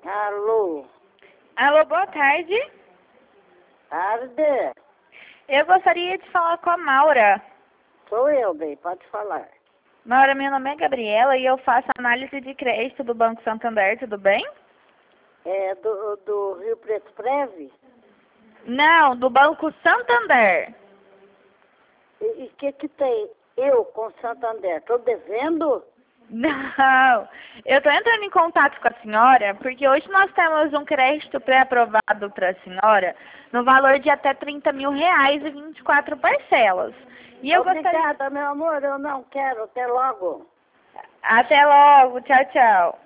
Alô, Alô, boa tarde. tarde. Eu gostaria de falar com a Maura. Sou eu, bem, pode falar. Maura, meu nome é Gabriela e eu faço análise de crédito do Banco Santander, tudo bem? É do Rio Preto Preve? Não, do Banco Santander. E que tem eu com Santander? Estou devendo? Não, eu estou entrando em contato com a senhora porque hoje nós temos um crédito pré-aprovado para a senhora no valor de até R$ 30.000 e 24 parcelas. E eu Obrigada, meu amor, eu não quero. Até logo. Até logo, tchau, tchau.